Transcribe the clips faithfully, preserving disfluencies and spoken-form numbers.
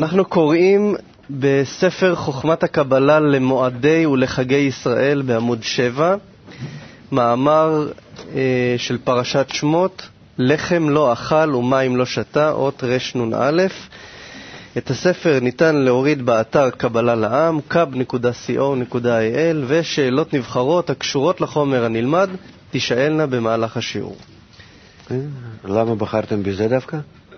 אנחנו קוראים בספר חוכמת הקבלה למועדי ולחגי ישראל בעמוד שבע, מאמר אה, של פרשת שמות, לחם לא אכל ומים לא שתה, אות רש נון א'. את הספר ניתן להוריד באתר קבלה לעם, קאב נקודה סי או נקודה איי אל, ושאלות נבחרות הקשורות לחומר הנלמד תשאלנה במהלך השיעור. למה בחרתם בזה דווקא?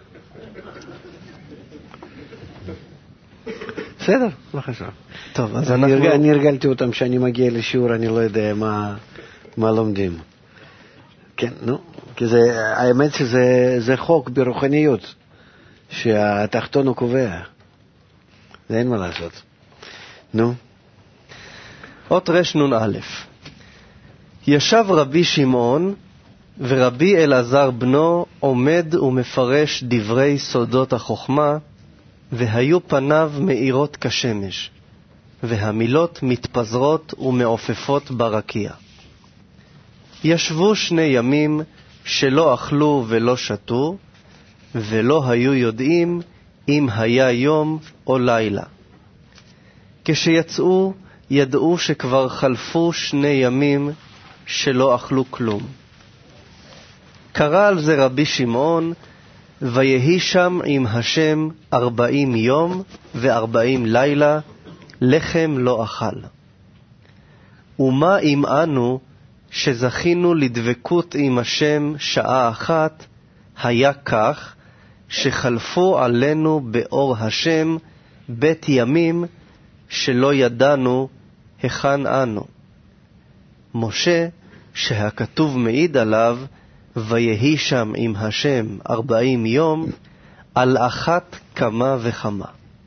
בסדר, לא חשוב. טוב, אז אני, אנחנו... הרג... אני הרגלתי אותם שאני מגיע לשיעור, אני לא יודע מה, מה לומדים. כן, נו, כי זה, האמת שזה זה חוק ברוחניות, שהתחתון הוא קובע. זה אין מה לעשות. נו. אות רש נון א'. ישב רבי שמעון ורבי אלעזר בנו עומד ומפרש דברי סודות החוכמה, והיו פניו מאירות כשמש, והמילות מתפזרות ומעופפות ברקיע. ישבו שני ימים שלא אכלו ולא שתו, ולא היו יודעים אם היה יום או לילה. כשיצאו ידעו שכבר חלפו שני ימים שלא אכלו כלום. קרא על זה רבי שמעון, ויהי שם עם השם ארבעים יום וארבעים לילה, לחם לא אכל. ומה אם אנו שזכינו לדבקות עם השם שעה אחת, היה כך שחלפו עלינו באור השם בית ימים שלא ידענו היכן אנו. משה, שהכתוב מעיד עליו, ויהי שם עם השם ארבעים יום, על אחת כמה וכמה.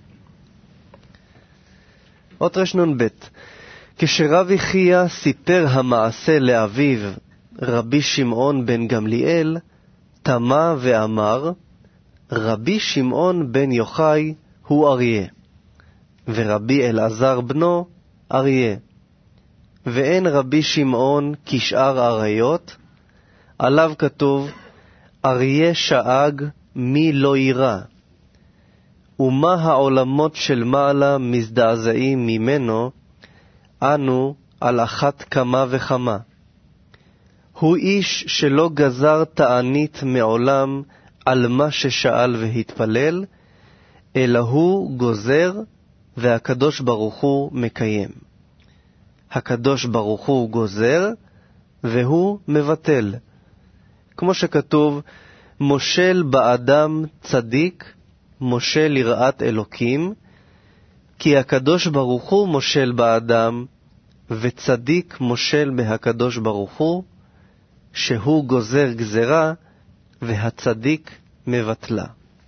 אות רש נון ב'. כשרבי חייא סיפר המעשה לאביו רבי שמעון בן גמליאל, תמה ואמר, רבי שמעון בן יוחאי הוא אריה, ורבי אלעזר בנו אריה, ואין רבי שמעון כשאר אריות. עליו כתוב, אריה שאג מי לא ירא, ומה העולמות של מעלה מזדעזעים ממנו, אנו על אחת כמה וכמה. הוא איש שלא גזר תענית מעולם על מה ששאל והתפלל, אלא הוא גוזר והקדוש ברוך הוא מקיים. הקדוש ברוך הוא גוזר והוא מבטל. כמו שכתוב, מושל באדם צדיק, מושל יראת אלוקים, כי הקדוש ברוך הוא מושל באדם, וצדיק מושל בהקדוש ברוך הוא, שהוא גוזר גזרה, והצדיק מבטלה.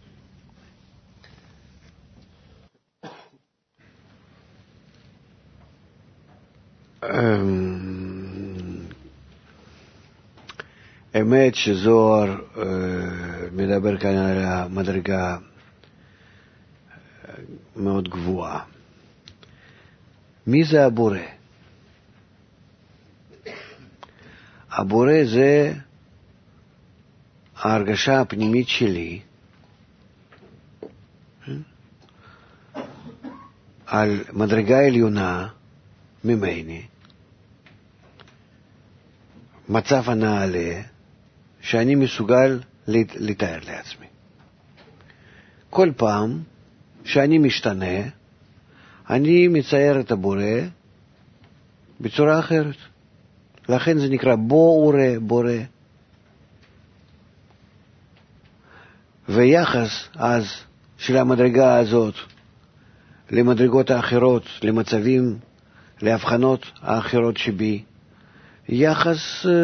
האמת שזוהר מדבר כאן על המדרגה מאוד גבוהה. מי זה הבורא? הבורא זה ההרגשה הפנימית שלי על מדרגה עליונה ממני, מצב הנעלה שאני מסוגל לתאר לעצמי. כל פעם שאני משתנה, אני מצייר את הבורא בצורה אחרת. לכן זה נקרא בורא, בורא. ויחס אז של המדרגה הזאת למדרגות האחרות, למצבים, להבחנות האחרות שבי, יחס אה,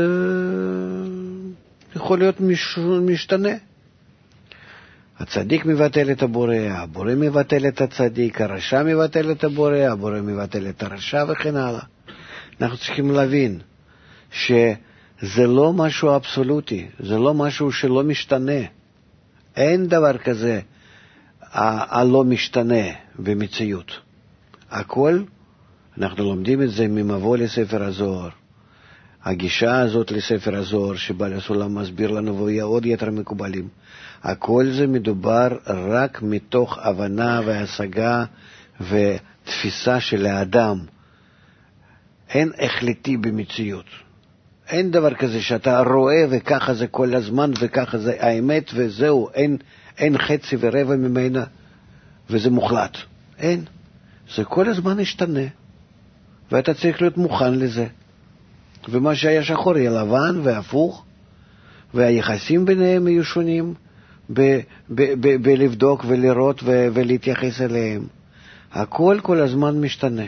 יכול להיות מש, משתנה. הצדיק מבטל את הבורא, הבורא מבטל את הצדיק, הרשע מבטל את הבורא, הבורא מבטל את הרשע וכן הלאה. אנחנו צריכים להבין שזה לא משהו אבסולוטי, זה לא משהו שלא משתנה. אין דבר כזה הלא משתנה במציאות. הכל, אנחנו לומדים את זה ממבוא לספר הזוהר. הגישה הזאת לספר הזוהר שבעל הסולם מסביר לנו ועוד יתר מקובלים, הכל זה מדובר רק מתוך הבנה והשגה ותפיסה של האדם. אין החלטי במציאות. אין דבר כזה שאתה רואה וככה זה כל הזמן וככה זה האמת וזהו, אין, אין חצי ורבע ממנה וזה מוחלט. אין. זה כל הזמן ישתנה ואתה צריך להיות מוכן לזה. ומה שהיה שחור יהיה לבן והפוך, והיחסים ביניהם יהיו שונים ב- ב- ב- בלבדוק ולראות ו- ולהתייחס אליהם. הכל כל הזמן משתנה.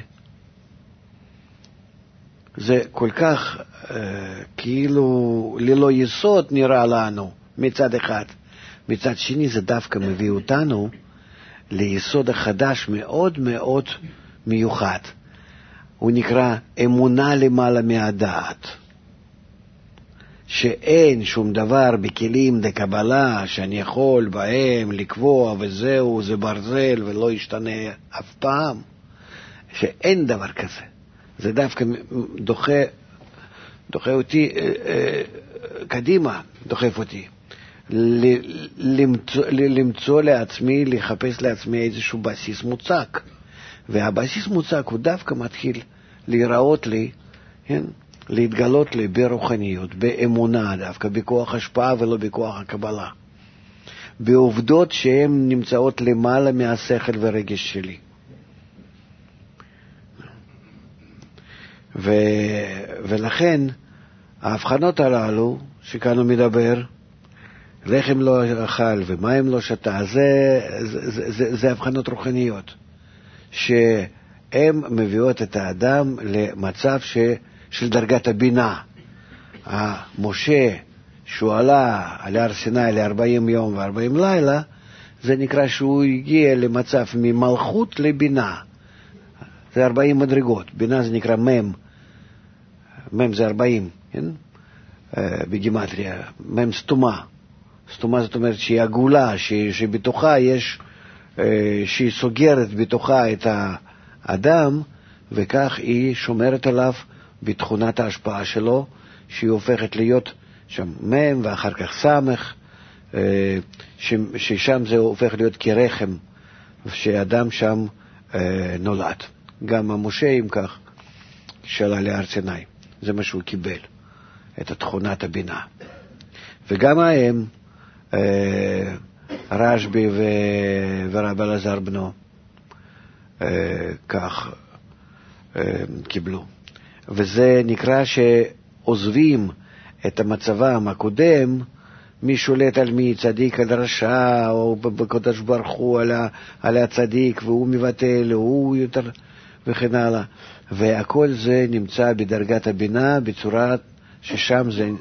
זה כל כך אה, כאילו ללא יסוד נראה לנו מצד אחד. מצד שני זה דווקא מביא אותנו ליסוד החדש מאוד מאוד מיוחד. הוא נקרא אמונה למעלה מהדעת. שאין שום דבר בכלים דקבלה שאני יכול בהם לקבוע וזהו, זה ברזל ולא ישתנה אף פעם. שאין דבר כזה. זה דווקא דוחה, דוחה אותי אה, אה, קדימה, דוחף אותי. למצוא, למצוא לעצמי, לחפש לעצמי איזשהו בסיס מוצק. והבסיס מוצק הוא דווקא מתחיל להיראות לי, כן? להתגלות לי ברוחניות, באמונה דווקא, בכוח השפעה ולא בכוח הקבלה. בעובדות שהן נמצאות למעלה מהשכל ורגש שלי. ו... ולכן ההבחנות הללו שכאן הוא מדבר, לחם לא אכל ומים לא שתה, זה, זה, זה, זה, זה הבחנות רוחניות. שהן מביאות את האדם למצב ש, של דרגת הבינה. המשה שהוא עלה על הר סיני ל-ארבעים יום ו-ארבעים לילה, זה נקרא שהוא הגיע למצב ממלכות לבינה. זה ארבעים מדרגות. בינה זה נקרא מם. מם זה ארבעים, כן? בגימטריה. מם סתומה. סתומה זאת אומרת שהיא עגולה, שבתוכה יש... שהיא סוגרת בתוכה את האדם, וכך היא שומרת עליו בתכונת ההשפעה שלו, שהיא הופכת להיות שם מם ואחר כך סמך, ששם זה הופך להיות כרחם, שאדם שם נולד. גם המשה אם כך, שעלה להר סיני, זה מה שהוא קיבל, את תכונת הבינה. וגם הם, רשב"י ורב אלעזר בנו כך קיבלו. וזה נקרא שעוזבים את המצבם הקודם, מי שולט על מי, צדיק על רשע, או בקדוש ברוך הוא על, על הצדיק, והוא מבטל, הוא יותר, וכן הלאה. והכל זה נמצא בדרגת הבינה, בצורה ששם זה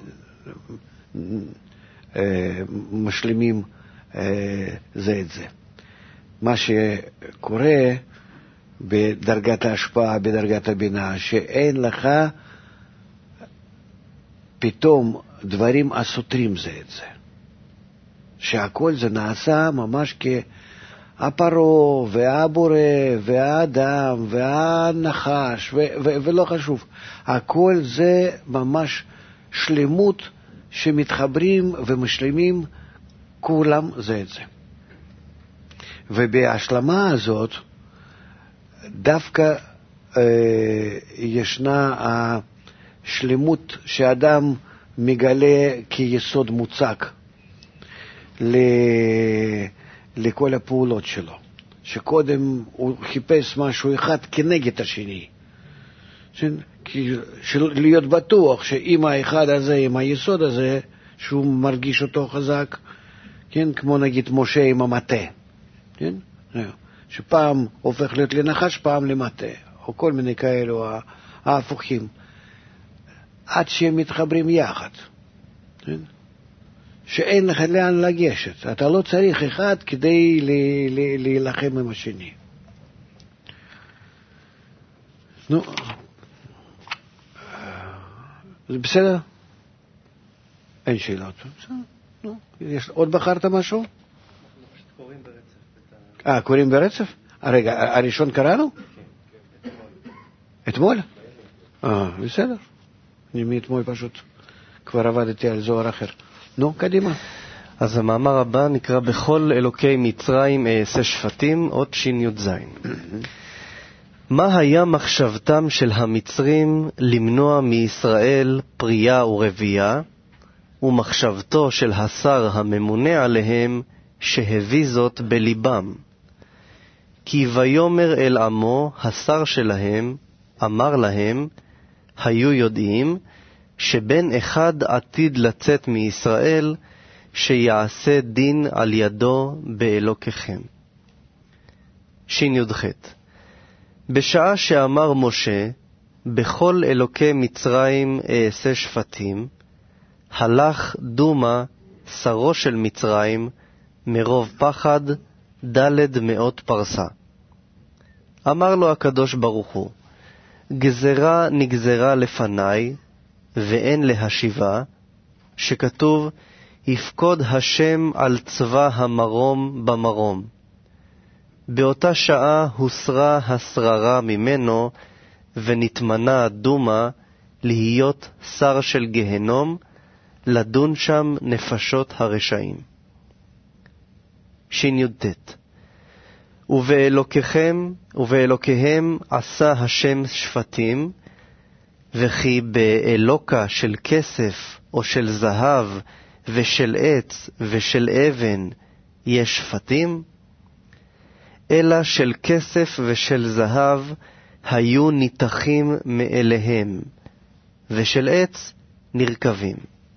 משלימים זה את זה. מה שקורה בדרגת ההשפעה, בדרגת הבינה, שאין לך פתאום דברים הסותרים זה את זה. שהכל זה נעשה ממש כהפרו והבורא והאדם והנחש ו- ו- ולא חשוב. הכל זה ממש שלמות שמתחברים ומשלימים כולם זה את זה. ובהשלמה הזאת דווקא אה, ישנה השלמות שאדם מגלה כיסוד מוצק ל... לכל הפעולות שלו. שקודם הוא חיפש משהו אחד כנגד השני. של... להיות בטוח שעם האחד הזה, עם היסוד הזה, שהוא מרגיש אותו חזק, כן? כמו נגיד משה עם המטה. כן? שפעם הופך להיות לנחש, פעם למטה. או כל מיני כאלו ההפוכים. עד שהם מתחברים יחד. כן? שאין לך לאן לגשת. אתה לא צריך אחד כדי להילחם עם השני. נו, זה בסדר? אין שאלות. נו, יש, עוד בחרת משהו? אנחנו פשוט קוראים ברצף. אה, קוראים ברצף? רגע, הראשון קראנו? כן, אתמול. אתמול? אה, בסדר. אני מאתמול פשוט כבר עבדתי על זוהר אחר. נו, קדימה. אז המאמר הבא נקרא בכל אלוקי מצרים אעשה שפטים, עוד שין י' זין. מה היה מחשבתם של המצרים למנוע מישראל פרייה ורבייה, ומחשבתו של השר הממונה עליהם שהביא זאת בליבם? כי ויאמר אל עמו השר שלהם, אמר להם, היו יודעים שבן אחד עתיד לצאת מישראל, שיעשה דין על ידו באלוקיכם. שין י"ח. בשעה שאמר משה, בכל אלוקי מצרים אעשה שפטים, הלך דומה שרו של מצרים מרוב פחד דלת מאות פרסה. אמר לו הקדוש ברוך הוא, גזרה נגזרה לפניי ואין להשיבה, שכתוב, יפקוד השם על צבא המרום במרום. באותה שעה הוסרה השררה ממנו, ונתמנה דומה להיות שר של גהנום, לדון שם נפשות הרשעים. שין י"ט. ובאלוקיכם, ובאלוקיהם עשה השם שפטים, וכי באלוקה של כסף או של זהב ושל עץ ושל אבן יש שפטים? אלא של כסף ושל זהב היו ניתחים מאליהם, ושל עץ נרכבים.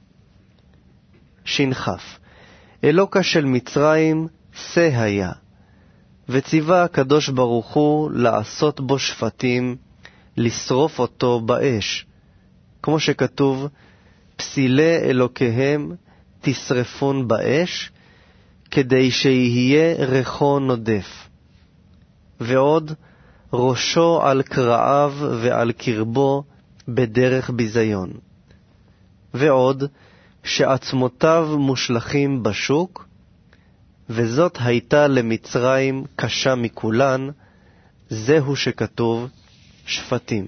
שינכף. אלוקה של מצרים שא היה, וציווה הקדוש ברוך הוא לעשות בו שפטים, לשרוף אותו באש, כמו שכתוב, פסילי אלוקיהם תשרפון באש, כדי שיהיה ריחו נודף. ועוד, ראשו על קרעיו ועל קרבו בדרך ביזיון. ועוד, שעצמותיו מושלכים בשוק, וזאת הייתה למצרים קשה מכולן, זהו שכתוב שפטים.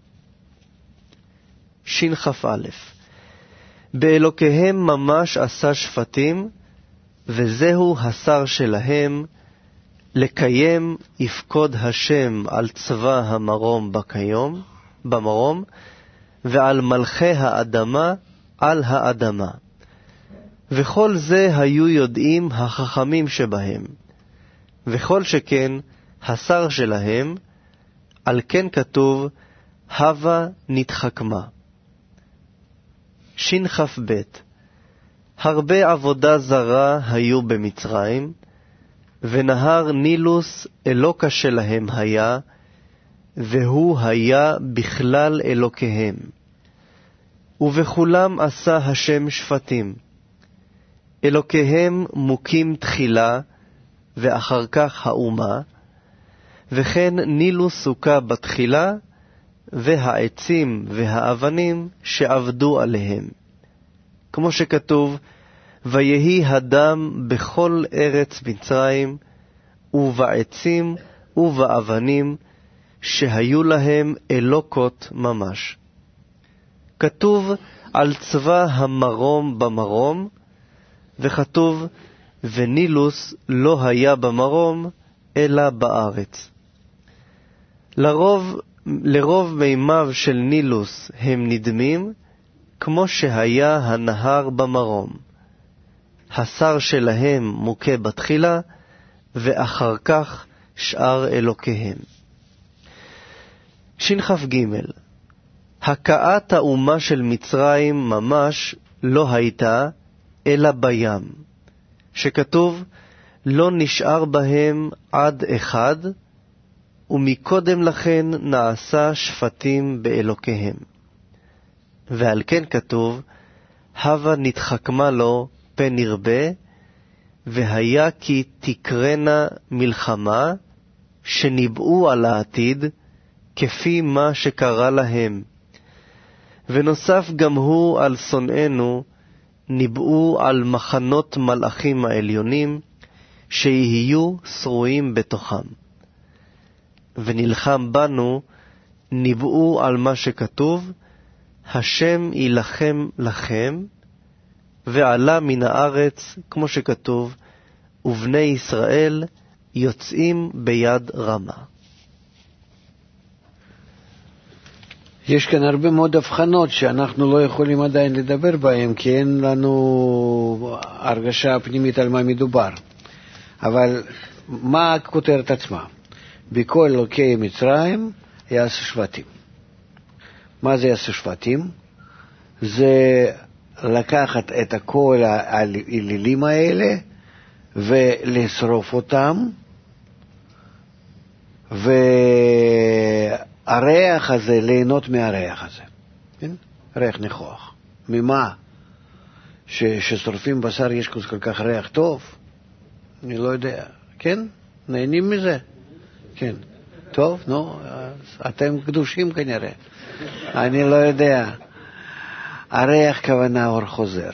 שכ"א. באלוקיהם ממש עשה שפטים, וזהו השר שלהם, לקיים יפקוד השם על צבא המרום בקיום, במרום, ועל מלכי האדמה על האדמה. וכל זה היו יודעים החכמים שבהם, וכל שכן השר שלהם, על כן כתוב, הווה נתחכמה. שכ"ב. הרבה עבודה זרה היו במצרים, ונהר נילוס אלוקה שלהם היה, והוא היה בכלל אלוקיהם. ובכולם עשה השם שפטים. אלוקיהם מוקים תחילה, ואחר כך האומה, וכן נילוס סוכה בתחילה, והעצים והאבנים שעבדו עליהם. כמו שכתוב, ויהי הדם בכל ארץ מצרים, ובעצים ובאבנים, שהיו להם אלוקות ממש. כתוב על צבא המרום במרום, וכתוב, ונילוס לא היה במרום, אלא בארץ. לרוב, לרוב מימיו של נילוס הם נדמים, כמו שהיה הנהר במרום. השר שלהם מוכה בתחילה, ואחר כך שאר אלוקיהם. שכ"ג. הכאת האומה של מצרים ממש לא הייתה, אלא בים, שכתוב, לא נשאר בהם עד אחד, ומקודם לכן נעשה שפטים באלוקיהם. ועל כן כתוב, הווה נתחכמה לו פן ירבה, והיה כי תקרנה מלחמה, שניבאו על העתיד, כפי מה שקרה להם. ונוסף גם הוא על שונאינו, ניבאו על מחנות מלאכים העליונים, שיהיו שרועים בתוכם. ונלחם בנו, ניבאו על מה שכתוב, השם ילחם לכם, ועלה מן הארץ, כמו שכתוב, ובני ישראל יוצאים ביד רמה. יש כאן הרבה מאוד הבחנות שאנחנו לא יכולים עדיין לדבר בהן, כי אין לנו הרגשה פנימית על מה מדובר. אבל מה הכותרת עצמה? בכל אלוקי מצרים יעשו שבטים. מה זה יעשו שבטים? זה לקחת את כל האלילים האלה ולשרוף אותם, והריח הזה, ליהנות מהריח הזה, כן? ריח ניחוח. ממה? ש, ששורפים בשר יש כל כך ריח טוב? אני לא יודע. כן? נהנים מזה? כן. טוב, נו, אתם קדושים כנראה. אני לא יודע. הריח כוונה אור חוזר.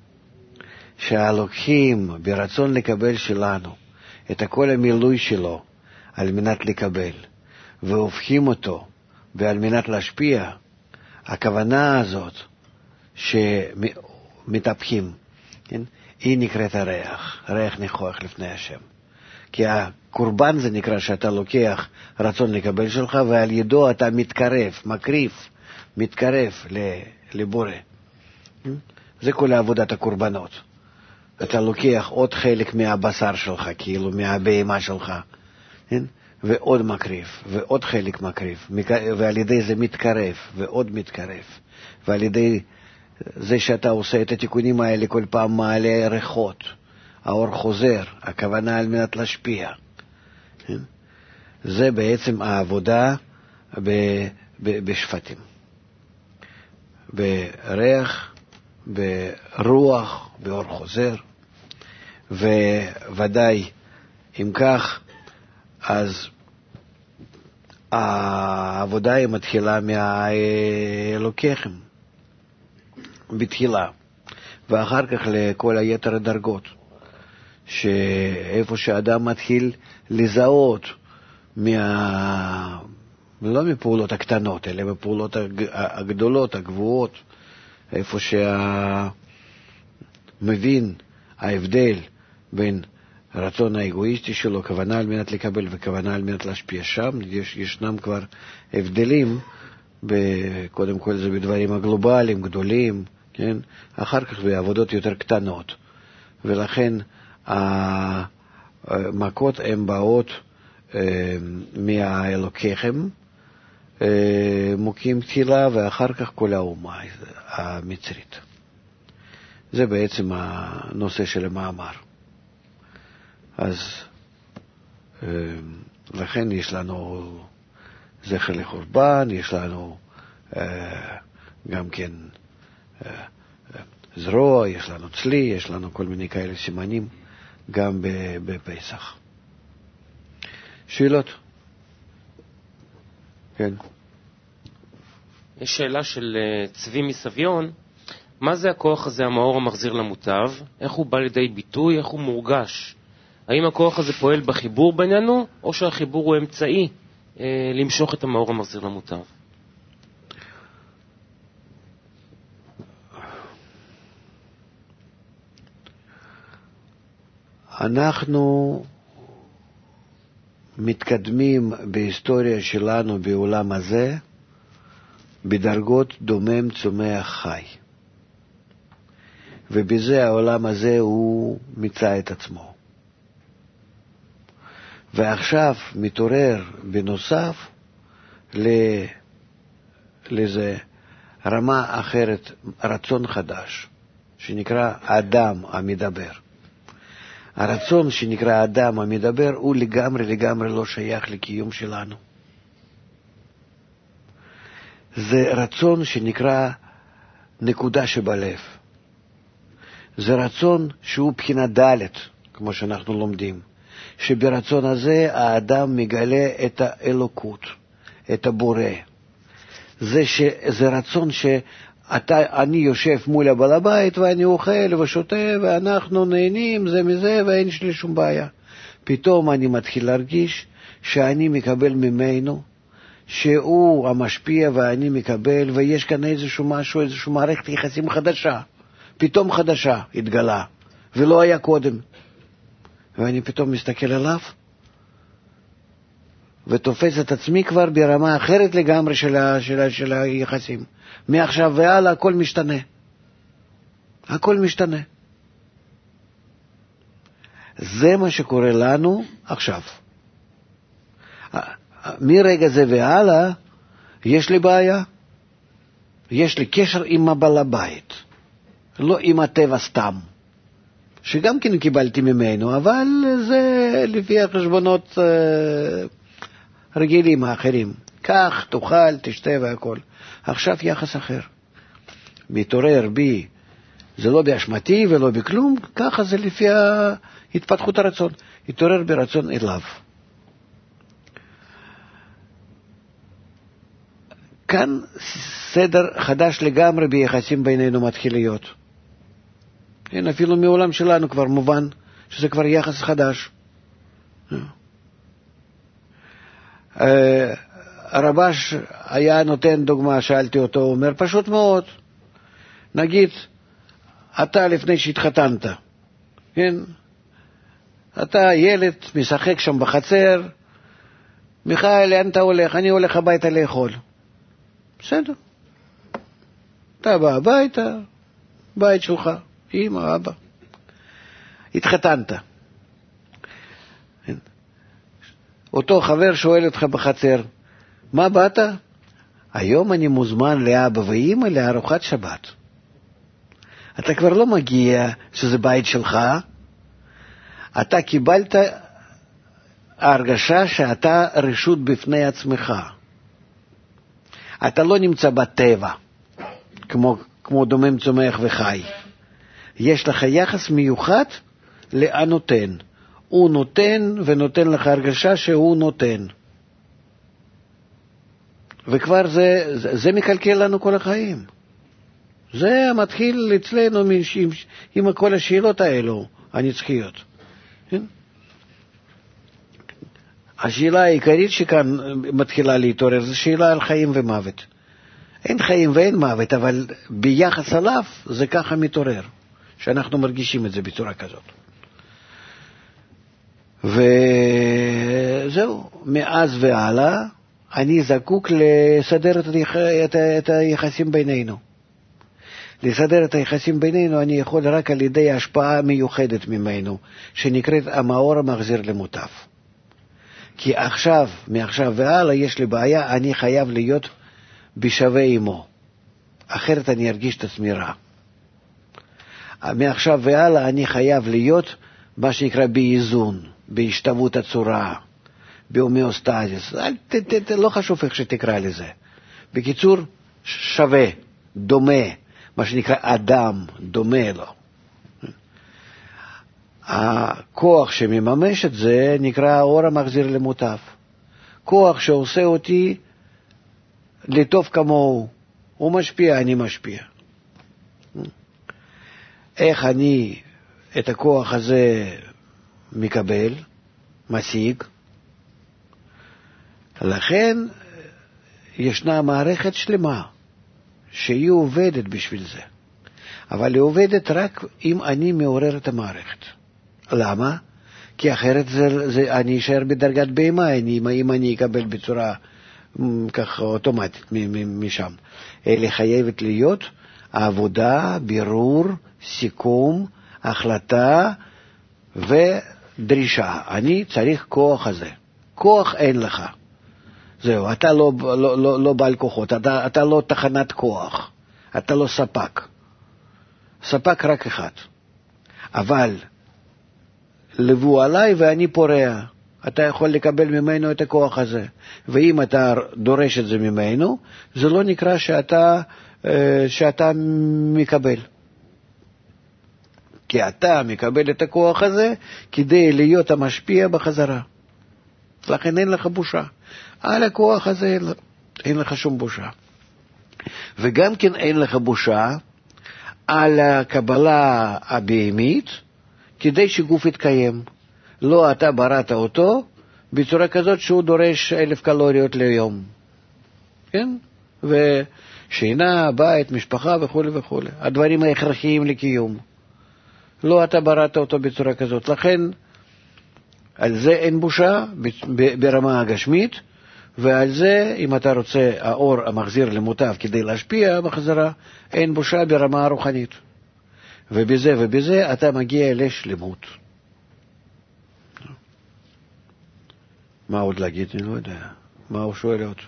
שהלוקחים ברצון לקבל שלנו את כל המילוי שלו על מנת לקבל, והופכים אותו ועל מנת להשפיע, הכוונה הזאת שמתהפכים, כן? היא נקראת הריח, ריח ניחוח לפני השם. כי הקורבן זה נקרא שאתה לוקח רצון לקבל שלך, ועל ידו אתה מתקרב, מקריב, מתקרב לבורא. זה כל עבודת הקורבנות. אתה לוקח עוד חלק מהבשר שלך, כאילו מהבהמה שלך, כן? ועוד מקריב, ועוד חלק מקריב, ועל ידי זה מתקרב, ועוד מתקרב, ועל ידי זה שאתה עושה את התיקונים האלה כל פעם מעלה ריחות, האור חוזר, הכוונה על מנת להשפיע. כן? זה בעצם העבודה ב, ב, בשפטים. בריח, ברוח, באור חוזר, וודאי אם כך, אז העבודה היא מתחילה מהאלוקיכם, בתחילה, ואחר כך לכל היתר הדרגות, שאיפה שאדם מתחיל לזהות, מה... לא מפעולות הקטנות, אלא מפעולות הגדולות, הגבוהות, איפה שמבין ההבדל בין הרצון האגואיסטי שלו, כוונה על מנת לקבל וכוונה על מנת להשפיע, שם יש, ישנם כבר הבדלים, ב, קודם כל זה בדברים הגלובליים, גדולים, כן? אחר כך בעבודות יותר קטנות, ולכן המכות הן באות אה, מהאלוקיכם, אה, מוקים תחילה, ואחר כך כל האומה המצרית. זה בעצם הנושא של המאמר. אז לכן יש לנו זכר לחורבן, יש לנו גם כן זרוע, יש לנו צלי, יש לנו כל מיני כאלה סימנים גם בפסח. שאלות? כן. יש שאלה של צבי מסביון, מה זה הכוח הזה, המאור המחזיר למוטב? איך הוא בא לידי ביטוי? איך הוא מורגש? האם הכוח הזה פועל בחיבור בינינו, או שהחיבור הוא אמצעי אה, למשוך את המאור המחזיר למוטב? אנחנו מתקדמים בהיסטוריה שלנו בעולם הזה בדרגות דומם צומח חי. ובזה העולם הזה הוא מצא את עצמו. ועכשיו מתעורר בנוסף לזה רמה אחרת, רצון חדש, שנקרא אדם המדבר. הרצון שנקרא אדם המדבר הוא לגמרי לגמרי לא שייך לקיום שלנו. זה רצון שנקרא נקודה שבלב. זה רצון שהוא בחינה ד', כמו שאנחנו לומדים, שברצון הזה האדם מגלה את האלוקות, את הבורא. זה, ש... זה רצון שאני יושב מול הבעל הבית ואני אוכל ושותה ואנחנו נהנים זה מזה ואין לי שום בעיה. פתאום אני מתחיל להרגיש שאני מקבל ממנו שהוא המשפיע ואני מקבל, ויש כאן איזשהו משהו, איזשהו מערכת יחסים חדשה, פתאום חדשה התגלה, ולא היה קודם. ואני פתאום מסתכל עליו, ותופס את עצמי כבר ברמה אחרת לגמרי של, ה, של, ה, של היחסים. מעכשיו והלאה הכל משתנה. הכל משתנה. זה מה שקורה לנו עכשיו. מרגע זה והלאה, יש לי בעיה. יש לי קשר עם הבעל הבית. לא עם הטבע סתם. שגם כן קיבלתי ממנו, אבל זה לפי החשבונות רגילים האחרים. כך, תאכל, תשתה והכל. עכשיו יחס אחר. מתעורר בי, זה לא באשמתי ולא בכלום, ככה זה לפי התפתחות הרצון. התעורר ברצון אליו. כאן סדר חדש לגמרי ביחסים בינינו מתחיל להיות. כן, אפילו מעולם שלנו כבר מובן שזה כבר יחס חדש. הרבש היה נותן דוגמה, שאלתי אותו, הוא אומר, פשוט מאוד, נגיד, אתה לפני שהתחתנת, כן? אתה ילד, משחק שם בחצר, מיכאל, לאן אתה הולך? אני הולך הביתה לאכול. בסדר. אתה בא הביתה, בית שלך, אמא, אבא. התחתנת. אותו חבר שואל אותך בחצר, מה באת? היום אני מוזמן לאבא ואמא לארוחת שבת. אתה כבר לא מגיע שזה בית שלך, אתה קיבלת הרגשה שאתה רשות בפני עצמך. אתה לא נמצא בטבע, כמו, כמו דומם צומח וחי. יש לך יחס מיוחד לאנותן. הוא נותן ונותן לך הרגשה שהוא נותן. וכבר זה, זה, זה מקלקל לנו כל החיים. זה מתחיל אצלנו עם, עם, עם כל השאלות האלו, הנצחיות. כן? השאלה העיקרית שכאן מתחילה להתעורר, זו שאלה על חיים ומוות. אין חיים ואין מוות, אבל ביחס עליו זה ככה מתעורר, שאנחנו מרגישים את זה בצורה כזאת. וזהו, מאז והלאה, אני זקוק לסדר את, את היחסים בינינו. לסדר את היחסים בינינו אני יכול רק על ידי השפעה מיוחדת ממנו, שנקראת המאור המחזיר למוטב. כי עכשיו, מעכשיו והלאה, יש לי בעיה, אני חייב להיות בשווה עמו. אחרת אני ארגיש את עצמי רע. מעכשיו והלאה אני חייב להיות מה שנקרא באיזון, בהשתוות הצורה, בהומאוסטזיס. ת, ת, ת, לא חשוב איך שתקרא לזה. בקיצור, שווה, דומה, מה שנקרא אדם, דומה לו. הכוח שמממש את זה נקרא האור המחזיר למוטב. כוח שעושה אותי לטוב כמוהו. הוא משפיע, אני משפיע. איך אני את הכוח הזה מקבל, משיג? לכן ישנה מערכת שלמה שהיא עובדת בשביל זה. אבל היא עובדת רק אם אני מעורר את המערכת. למה? כי אחרת זה, זה, אני אשאר בדרגת בהמה, אני, אם אני אקבל בצורה ככה אוטומטית משם. אלא חייבת להיות עבודה, בירור, סיכום, החלטה ודרישה. אני צריך כוח הזה. כוח אין לך. זהו, אתה לא, לא, לא, לא בעל כוחות, אתה, אתה לא תחנת כוח, אתה לא ספק. ספק רק אחד. אבל לבוא עליי ואני פורע. אתה יכול לקבל ממנו את הכוח הזה. ואם אתה דורש את זה ממנו, זה לא נקרא שאתה, שאתה מקבל. כי אתה מקבל את הכוח הזה כדי להיות המשפיע בחזרה. לכן אין לך בושה. על הכוח הזה אין לך שום בושה. וגם כן אין לך בושה על הקבלה הבהמית, כדי שגוף יתקיים. לא אתה בראת אותו בצורה כזאת שהוא דורש אלף קלוריות ליום. כן? ושינה, בית, משפחה וכו' וכו'. הדברים ההכרחיים לקיום. לא אתה בראת אותו בצורה כזאת. לכן, על זה אין בושה ברמה הגשמית, ועל זה, אם אתה רוצה, האור המחזיר למוטב כדי להשפיע בחזרה, אין בושה ברמה הרוחנית. ובזה ובזה אתה מגיע לשלמות. מה עוד להגיד? אני לא יודע. מה הוא שואל עוד?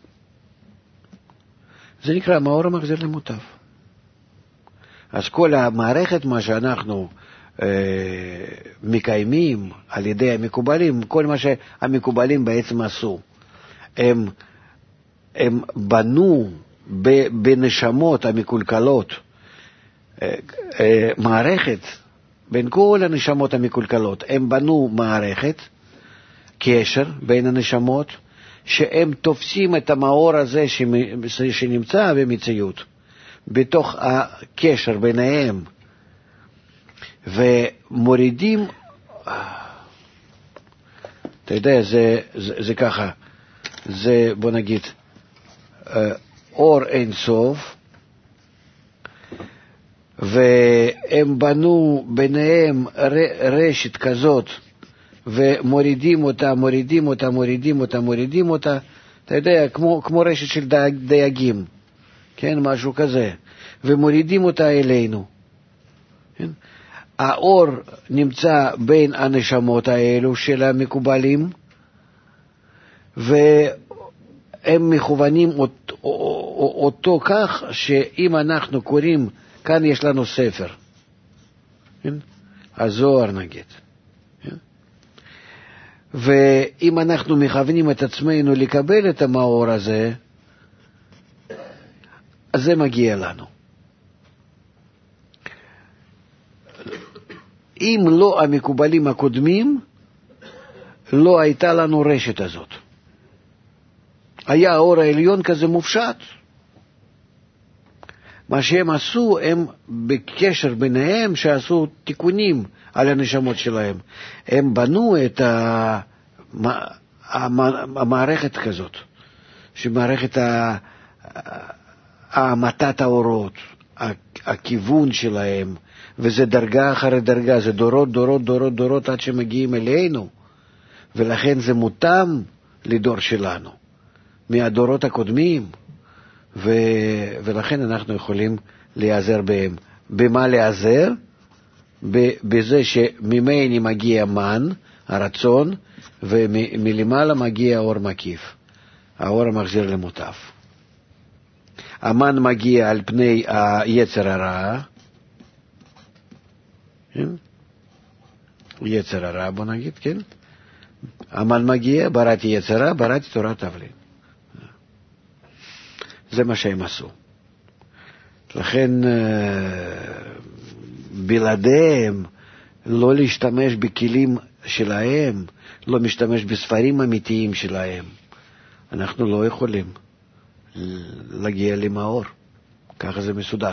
זה נקרא מאור המחזיר למוטב. אז כל המערכת, מה שאנחנו אה, מקיימים על ידי המקובלים, כל מה שהמקובלים בעצם עשו, הם, הם בנו בנשמות המקולקלות אה, אה, מערכת, בין כל הנשמות המקולקלות, הם בנו מערכת, קשר בין הנשמות, שהם תופסים את המאור הזה שנמצא במציאות, בתוך הקשר ביניהם, ומורידים, אתה יודע, זה, זה, זה ככה, זה, בוא נגיד, אור אין סוף, והם בנו ביניהם רשת כזאת, ומורידים אותה, מורידים אותה, מורידים אותה, מורידים אותה, אתה יודע, כמו, כמו רשת של דייג, דייגים, כן, משהו כזה, ומורידים אותה אלינו. כן? האור נמצא בין הנשמות האלו של המקובלים, והם מכוונים אותו, אותו כך שאם אנחנו קוראים, כאן יש לנו ספר, כן? הזוהר נגיד. ואם אנחנו מכוונים את עצמנו לקבל את המאור הזה, אז זה מגיע לנו. אם לא המקובלים הקודמים, לא הייתה לנו רשת הזאת. היה האור העליון כזה מופשט. מה שהם עשו, הם בקשר ביניהם, שעשו תיקונים על הנשמות שלהם. הם בנו את המערכת כזאת, שמערכת העמתת האורות, הכיוון שלהם, וזה דרגה אחרי דרגה, זה דורות, דורות, דורות, דורות, עד שמגיעים אלינו, ולכן זה מותאם לדור שלנו, מהדורות הקודמים, ו... ולכן אנחנו יכולים להיעזר בהם. במה להיעזר? בזה שממני מגיע מן, הרצון, ומלמעלה מגיע אור מקיף, האור המחזיר למוטב. המן מגיע על פני היצר הרע, כן? יצר הרע, בוא נגיד, כן? המן מגיע, בראתי יצרה, בראתי תורת תבלין. זה מה שהם עשו. לכן בלעדיהם לא להשתמש בכלים שלהם, לא משתמש בספרים אמיתיים שלהם, אנחנו לא יכולים להגיע למאור. ככה זה מסודר.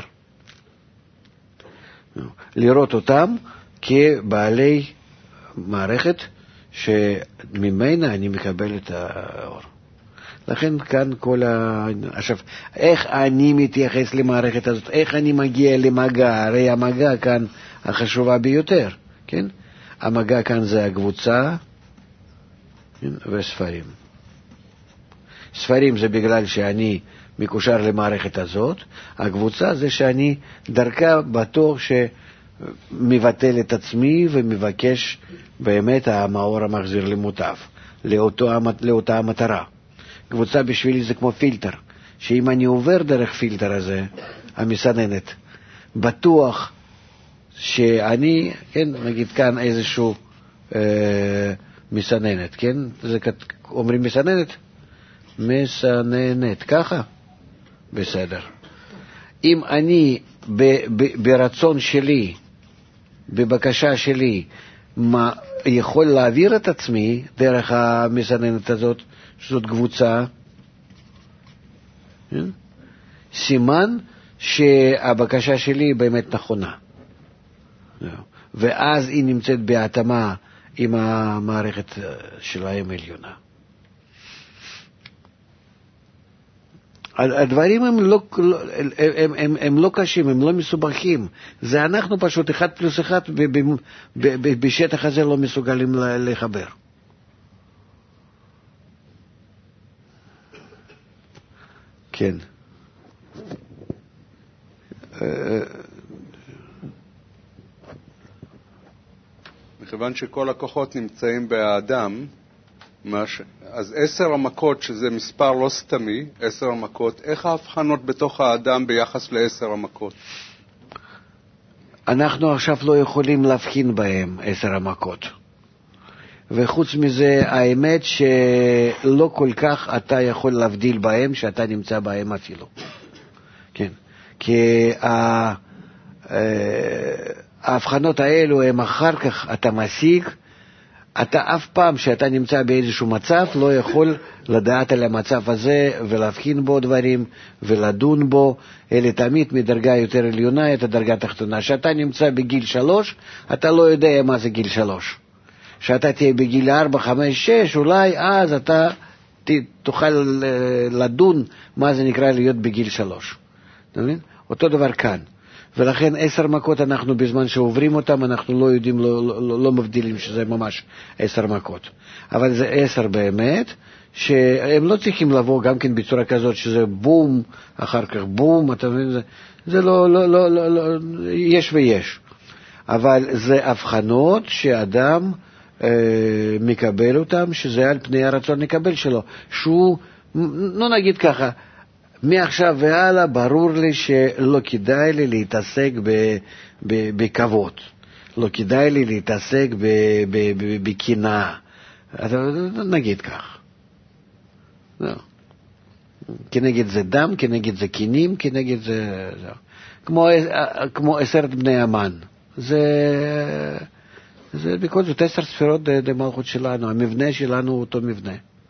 לראות אותם כבעלי מערכת שממנה אני מקבל את האור. לכן כאן כל ה... עכשיו, איך אני מתייחס למערכת הזאת? איך אני מגיע למגע? הרי המגע כאן החשובה ביותר, כן? המגע כאן זה הקבוצה, כן? וספרים. ספרים זה בגלל שאני מקושר למערכת הזאת, הקבוצה זה שאני דרכה בטוח שמבטל את עצמי ומבקש באמת המאור המחזיר למוטב, לאותו, לאותה המטרה. קבוצה בשבילי זה כמו פילטר, שאם אני עובר דרך פילטר הזה, המסננת, בטוח שאני, כן, נגיד כאן איזשהו אה, מסננת, כן? זה אומרים מסננת? מסננת, ככה? בסדר. אם אני ב, ב, ברצון שלי, בבקשה שלי, מה, יכול להעביר את עצמי דרך המסננת הזאת, שזאת קבוצה, סימן שהבקשה שלי באמת נכונה. ואז היא נמצאת בהתאמה עם המערכת שלהם עליונה. הדברים הם לא, הם, הם, הם לא קשים, הם לא מסובכים. זה אנחנו פשוט אחד פלוס אחד בשטח הזה לא מסוגלים לחבר. כן. מכיוון שכל הכוחות נמצאים באדם, אז עשר המכות, שזה מספר לא סתמי, עשר המכות, איך ההבחנות בתוך האדם ביחס לעשר המכות? אנחנו עכשיו לא יכולים להבחין בהם, עשר המכות. וחוץ מזה, האמת שלא כל כך אתה יכול להבדיל בהם, שאתה נמצא בהם אפילו. כן. כי ההבחנות האלו הם אחר כך אתה משיג, אתה אף פעם שאתה נמצא באיזשהו מצב לא יכול לדעת על המצב הזה ולהבחין בו דברים ולדון בו, אלא תמיד מדרגה יותר עליונה את הדרגה התחתונה. שאתה נמצא בגיל שלוש, אתה לא יודע מה זה גיל שלוש. שאתה תהיה בגיל ארבע, חמש, שש, אולי אז אתה ת, תוכל לדון מה זה נקרא להיות בגיל שלוש. אתה מבין? אותו דבר כאן. ולכן עשר מכות אנחנו בזמן שעוברים אותם, אנחנו לא יודעים, לא, לא, לא מבדילים שזה ממש עשר מכות. אבל זה עשר באמת, שהם לא צריכים לבוא גם כן בצורה כזאת, שזה בום, אחר כך בום, אתה מבין? זה, זה לא, לא, לא, לא, לא, יש ויש. אבל זה הבחנות שאדם אה, מקבל אותם, שזה על פני הרצון לקבל שלו. שהוא, לא נגיד ככה, מעכשיו והלאה ברור לי שלא כדאי לי להתעסק בכבוד, לא כדאי לי להתעסק בקנאה, נגיד כך. כנגד זה דם, כנגד זה קינים, כנגד זה... כמו, כמו עשרת בני המן. זה, זה בכל זאת עשר ספירות דמלכות שלנו, המבנה שלנו הוא אותו מבנה.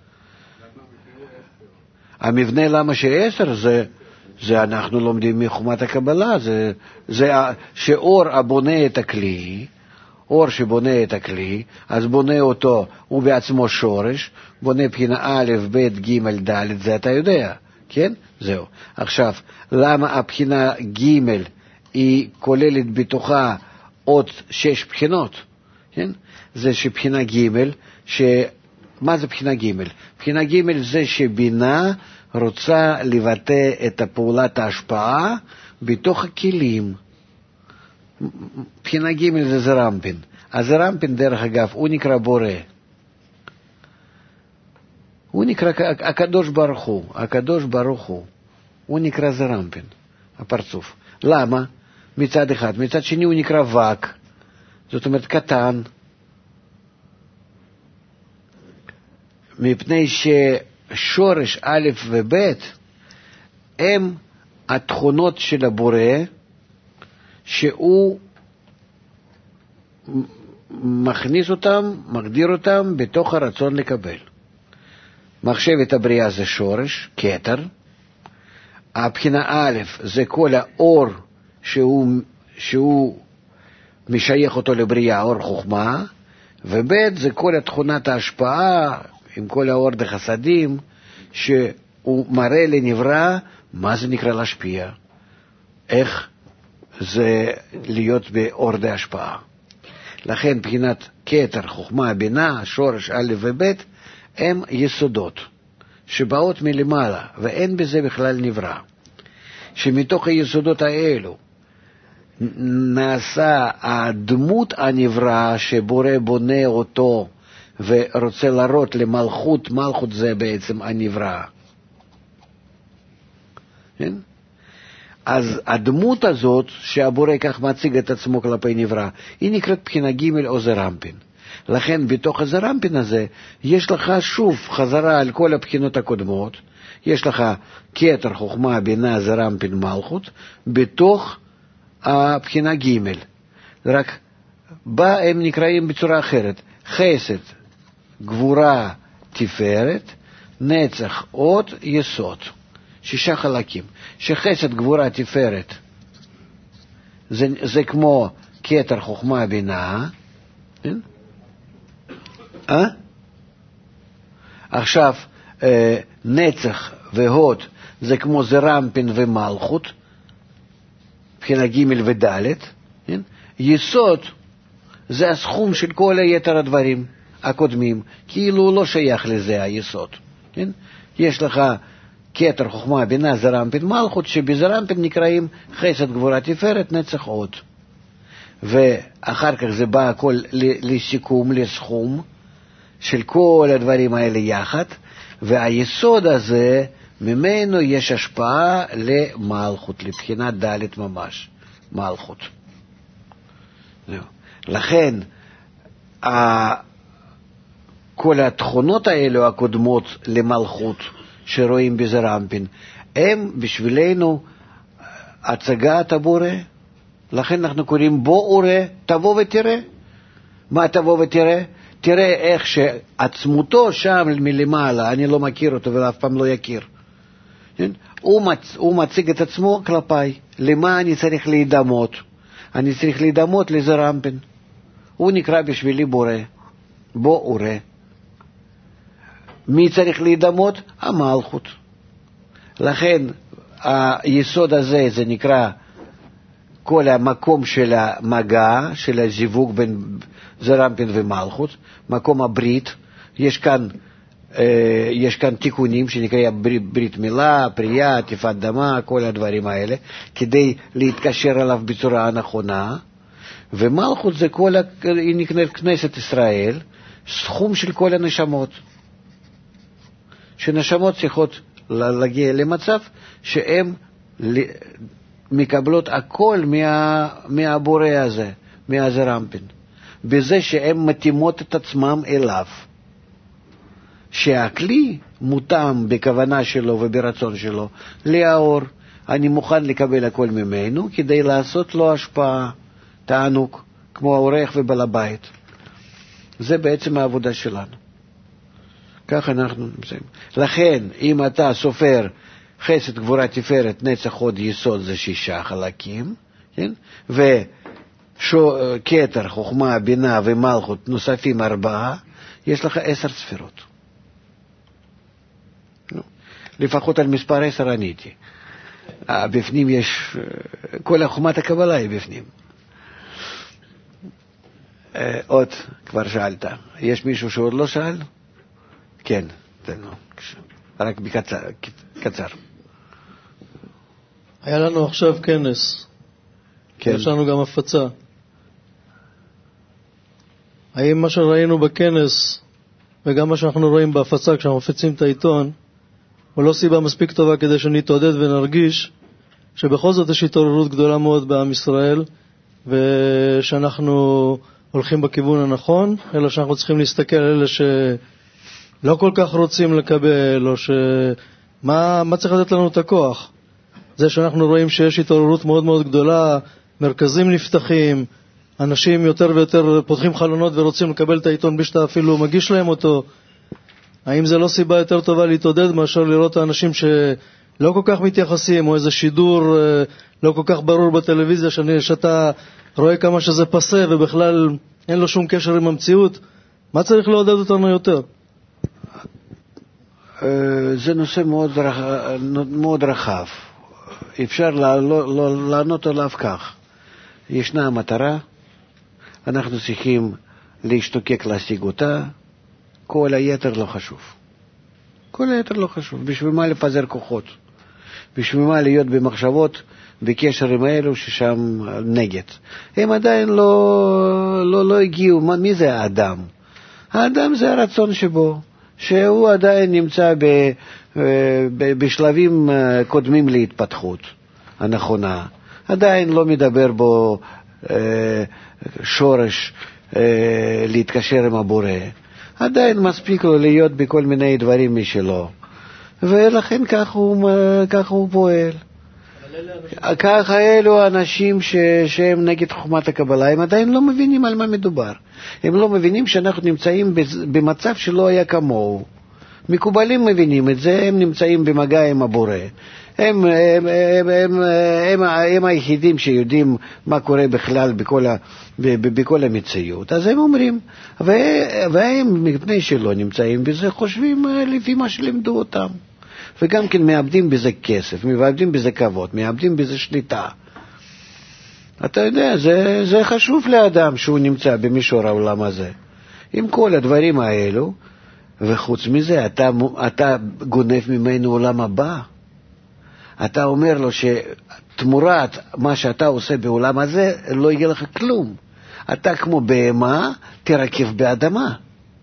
המבנה למה שעשר זה, זה אנחנו לומדים מחומת הקבלה, זה, זה שאור הבונה את הכלי, אור שבונה את הכלי, אז בונה אותו, הוא בעצמו שורש, בונה בחינה א', ב', ג', ד', זה אתה יודע, כן? זהו. עכשיו, למה הבחינה ג' היא כוללת בתוכה עוד שש בחינות, כן? זה שבחינה ג' ש... מה זה בחינה ג'? בחינה ג' זה שבינה רוצה לבטא את פעולת ההשפעה בתוך הכלים. בחינה ג' זה זרמפין. הזרמפין דרך אגב הוא נקרא בורא. הוא נקרא הקדוש ברוך הוא. הקדוש ברוך הוא. הוא נקרא זרמפין, הפרצוף. למה? מצד אחד. מצד שני הוא נקרא וק. זאת אומרת קטן. מפני ששורש א' וב' הם התכונות של הבורא שהוא מכניס אותם, מגדיר אותם בתוך הרצון לקבל. מחשבת הבריאה זה שורש, כתר. הבחינה א' זה כל האור שהוא, שהוא משייך אותו לבריאה, אור חוכמה, וב' זה כל התכונת ההשפעה עם כל האור דחסדים, שהוא מראה לנברא מה זה נקרא להשפיע, איך זה להיות באור דהשפעה. לכן בחינת כתר, חוכמה, בינה, שורש א' וב' הם יסודות שבאות מלמעלה, ואין בזה בכלל נברא. שמתוך היסודות האלו נעשה הדמות הנברא שבורא בונה אותו ורוצה להראות למלכות, מלכות זה בעצם הנברא. כן? אז הדמות הזאת שהבורא כך מציג את עצמו כלפי נברא, היא נקראת בחינה ג' או זרמפין. לכן בתוך הזרמפין הזה יש לך שוב חזרה על כל הבחינות הקודמות, יש לך כתר, חוכמה, בינה, זרמפין, מלכות, בתוך הבחינה ג'. רק בה הם נקראים בצורה אחרת, חסד, גבורה, תפארת, נצח, עוד, יסוד. שישה חלקים. שחסד, גבורה, תפארת זה, זה כמו כתר, חוכמה, בינה. אה? עכשיו, אה, נצח והוד זה כמו זרמפין ומלכות, מבחינה ג' וד', כן? יסוד זה הסכום של כל היתר הדברים הקודמים, כאילו הוא לא שייך לזה היסוד. כן? יש לך כתר, חוכמה, בינה, זרמפין, מלכות, שבזרמפין נקראים חסד, גבורה, תפארת, נצח, הוד. ואחר כך זה בא הכל לסיכום, לסכום של כל הדברים האלה יחד, והיסוד הזה, ממנו יש השפעה למלכות, לבחינת ד' ממש, מלכות. לכן, כל התכונות האלו הקודמות למלכות שרואים בזרמפין, הם בשבילנו הצגת הבורא. לכן אנחנו קוראים בוא וראה, תבוא ותראה. מה תבוא ותראה? תראה איך שעצמותו שם מלמעלה, אני לא מכיר אותו ואף פעם לא יכיר. הוא, מצ... הוא מציג את עצמו כלפיי. למה אני צריך להידמות? אני צריך להידמות לזרמפין. הוא נקרא בשבילי בורא. בוא וראה. מי צריך להידמות? המלכות. לכן היסוד הזה זה נקרא כל המקום של המגע, של הזיווג בין זרמפין ומלכות, מקום הברית. יש כאן, אה, יש כאן תיקונים שנקרא ברית, ברית מילה, פרייה, עטיפת דמה, כל הדברים האלה, כדי להתקשר אליו בצורה הנכונה. ומלכות זה כל, היא נקראת כנסת ישראל, סכום של כל הנשמות. שנשמות צריכות להגיע למצב שהן מקבלות הכל מה, מהבורא הזה, מהזרמפין, בזה שהן מתאימות את עצמם אליו. שהכלי מותאם בכוונה שלו וברצון שלו לאור. אני מוכן לקבל הכל ממנו כדי לעשות לו השפעה, תענוג, כמו האורח ובעל הבית. זה בעצם העבודה שלנו. כך אנחנו נמצאים. לכן, אם אתה סופר חסד, גבורה, תפארת, נצח, הוד, יסוד, זה שישה חלקים, כן? וכתר, חוכמה, בינה ומלכות נוספים ארבעה, יש לך עשר ספירות. לפחות על מספר עשר עניתי. בפנים יש, כל החוכמת הקבלה היא בפנים. עוד, כבר שאלת. יש מישהו שעוד לא שאל? כן, תן לו. רק בקצר. קצר. היה לנו עכשיו כנס. כן. יש לנו גם הפצה. האם מה שראינו בכנס וגם מה שאנחנו רואים בהפצה כשאנחנו מפצים את העיתון, הוא לא סיבה מספיק טובה כדי שנתעודד ונרגיש שבכל זאת יש התעוררות גדולה מאוד בעם ישראל, ושאנחנו הולכים בכיוון הנכון, אלא שאנחנו צריכים להסתכל על אלה שלא כל כך רוצים לקבל, או שמה מה צריך לתת לנו את הכוח? זה שאנחנו רואים שיש התעוררות מאוד מאוד גדולה, מרכזים נפתחים, אנשים יותר ויותר פותחים חלונות ורוצים לקבל את העיתון בלי שאתה אפילו מגיש להם אותו. האם זה לא סיבה יותר טובה להתעודד מאשר לראות האנשים שלא כל כך מתייחסים, או איזה שידור לא כל כך ברור בטלוויזיה שאני, שאתה רואה כמה שזה פסה ובכלל אין לו שום קשר עם המציאות? מה צריך לעודד אותנו יותר? זה נושא מאוד, מאוד רחב. אפשר לענות עליו כך. ישנה המטרה, אנחנו צריכים להשתוקק להשיג אותה, כל היתר לא חשוב. כל היתר לא חשוב. בשביל מה לפזר כוחות? בשביל מה להיות במחשבות, בקשר עם האלו ששם נגד? הם עדיין לא, לא, לא הגיעו. מה, מי זה האדם? האדם זה הרצון שבו, שהוא עדיין נמצא ב, ב, בשלבים קודמים להתפתחות הנכונה. עדיין לא מדבר בו אה, שורש אה, להתקשר עם הבורא. עדיין מספיק לו להיות בכל מיני דברים משלו. ולכן כך הוא, כך הוא פועל. ככה אלו אנשים ש, שהם נגד חוכמת הקבלה, הם עדיין לא מבינים על מה מדובר. הם לא מבינים שאנחנו נמצאים במצב שלא היה כמוהו. מקובלים מבינים את זה, הם נמצאים במגע עם הבורא. הם, הם, הם, הם, הם, הם היחידים שיודעים מה קורה בכלל בכל, ה, בכל המציאות. אז הם אומרים, והם מפני שלא נמצאים בזה, חושבים לפי מה שלמדו אותם. וגם כן מאבדים בזה כסף, מאבדים בזה כבוד, מאבדים בזה שליטה. אתה יודע, זה, זה חשוב לאדם שהוא נמצא במישור העולם הזה. עם כל הדברים האלו, וחוץ מזה, אתה, אתה גונב ממנו עולם הבא. אתה אומר לו שתמורת מה שאתה עושה בעולם הזה, לא יהיה לך כלום. אתה כמו בהמה, תרכב באדמה.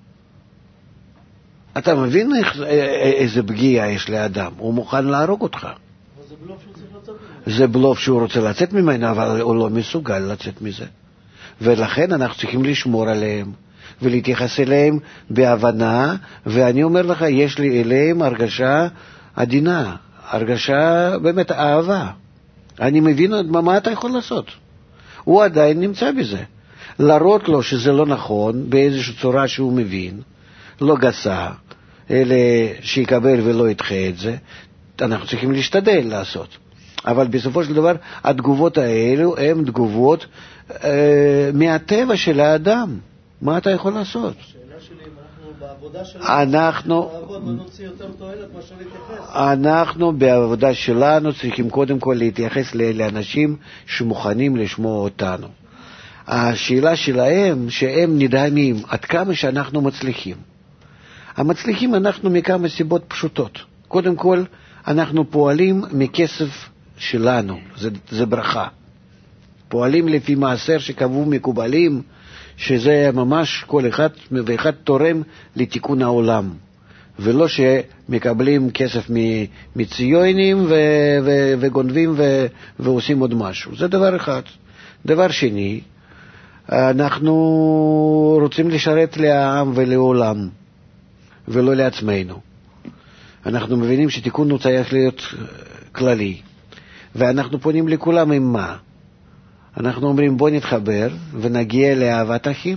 אתה מבין איך, איזה פגיעה יש לאדם? הוא מוכן להרוג אותך. זה בלוף שהוא צריך לצאת ממנו. זה בלוף שהוא רוצה לצאת ממנו, אבל הוא לא מסוגל לצאת מזה. ולכן אנחנו צריכים לשמור עליהם, ולהתייחס אליהם בהבנה, ואני אומר לך, יש לי אליהם הרגשה עדינה, הרגשה באמת אהבה. אני מבין מה אתה יכול לעשות. הוא עדיין נמצא בזה. להראות לו שזה לא נכון, באיזושהי צורה שהוא מבין, לא גסה, אלה שיקבל ולא ידחה את זה, אנחנו צריכים להשתדל לעשות. אבל בסופו של דבר, התגובות האלו הן תגובות אה, מהטבע של האדם. מה אתה יכול לעשות? השאלה שלי, אם אנחנו בעבודה שלנו, אנחנו, לעבוד ונוציא יותר תועלת מאשר להתייחס. אנחנו בעבודה שלנו צריכים קודם כל להתייחס לאנשים שמוכנים לשמוע אותנו. השאלה שלהם, שהם נדהמים עד כמה שאנחנו מצליחים. המצליחים אנחנו מכמה סיבות פשוטות. קודם כל, אנחנו פועלים מכסף שלנו, זה, זה ברכה. פועלים לפי מעשר שקבעו מקובלים, שזה ממש כל אחד ואחד תורם לתיקון העולם. ולא שמקבלים כסף מציונים ו, ו, וגונבים ו, ועושים עוד משהו. זה דבר אחד. דבר שני, אנחנו רוצים לשרת לעם ולעולם, ולא לעצמנו. אנחנו מבינים שתיקון הוא צריך להיות כללי, ואנחנו פונים לכולם עם מה? אנחנו אומרים בוא נתחבר ונגיע לאהבת אחים.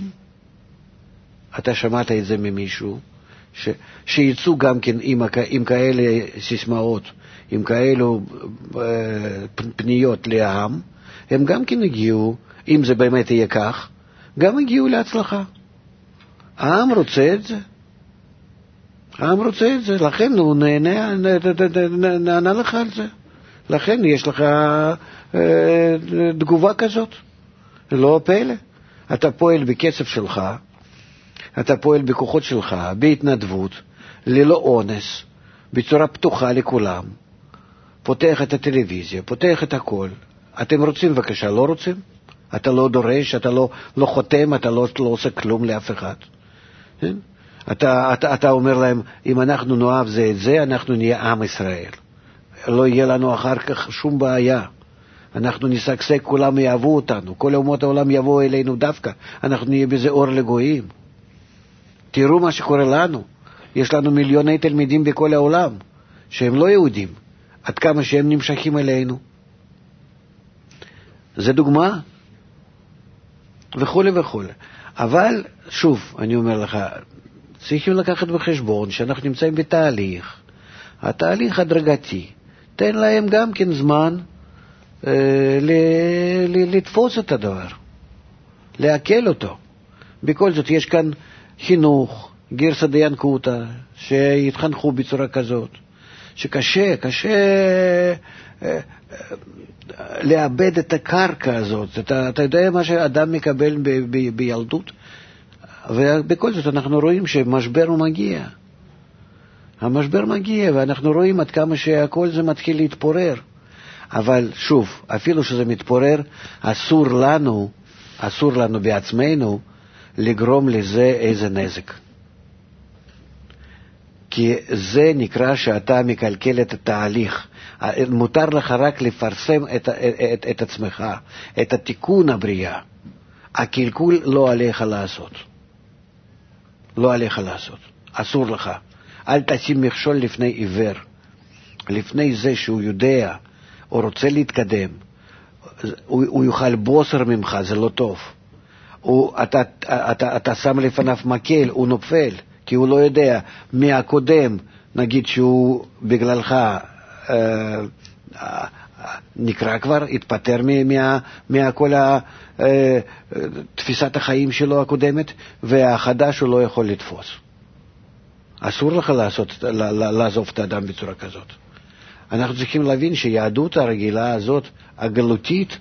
אתה שמעת את זה ממישהו? ש... שיצאו גם כן עם, עם כאלה סיסמאות, עם כאלו אה, פניות לעם, הם גם כן הגיעו, אם זה באמת יהיה כך, גם הגיעו להצלחה. העם רוצה את זה. העם רוצה את זה, לכן הוא נהנה, נענה לך על זה. לכן יש לך אה, תגובה כזאת. לא פלא. אתה פועל בכסף שלך, אתה פועל בכוחות שלך, בהתנדבות, ללא אונס, בצורה פתוחה לכולם. פותח את הטלוויזיה, פותח את הכל. אתם רוצים בבקשה, לא רוצים? אתה לא דורש, אתה לא, לא חותם, אתה לא, לא עושה כלום לאף אחד. כן? אתה, אתה, אתה אומר להם, אם אנחנו נאהב זה את זה, אנחנו נהיה עם ישראל. לא יהיה לנו אחר כך שום בעיה. אנחנו נשגשג, כולם יאהבו אותנו, כל אומות העולם יבואו אלינו דווקא. אנחנו נהיה בזה אור לגויים. תראו מה שקורה לנו. יש לנו מיליוני תלמידים בכל העולם, שהם לא יהודים, עד כמה שהם נמשכים אלינו. זה דוגמה. וכו' וכו'. אבל, שוב, אני אומר לך, צריכים לקחת בחשבון שאנחנו נמצאים בתהליך. התהליך הדרגתי. תן להם גם כן זמן אה, ל- ל- לתפוס את הדבר. להקל אותו. בכל זאת יש כאן חינוך, גרסא דינקותא, שהתחנכו בצורה כזאת. שקשה, קשה אה, אה, לאבד את הקרקע הזאת. אתה, אתה יודע מה שאדם מקבל ב, ב, בילדות? ובכל זאת אנחנו רואים שמשבר הוא מגיע. המשבר מגיע, ואנחנו רואים עד כמה שהכל זה מתחיל להתפורר. אבל שוב, אפילו שזה מתפורר, אסור לנו, אסור לנו בעצמנו, לגרום לזה איזה נזק. כי זה נקרא שאתה מקלקל את התהליך. מותר לך רק לפרסם את, את, את עצמך, את התיקון הבריאה. הקלקול לא עליך לעשות. לא עליך לעשות. אסור לך. אל תשים מכשול לפני עיוור. לפני זה שהוא יודע או רוצה להתקדם, הוא, הוא יוכל בוסר ממך, זה לא טוב. הוא, אתה, אתה, אתה, אתה שם לפניו מקל, הוא נופל. כי הוא לא יודע מי הקודם, נגיד שהוא בגללך אה, נקרא כבר, התפטר מכל תפיסת החיים שלו הקודמת, והחדש הוא לא יכול לתפוס. אסור לך לעשות, לעזוב את האדם בצורה כזאת. אנחנו צריכים להבין שיהדות הרגילה הזאת, הגלותית,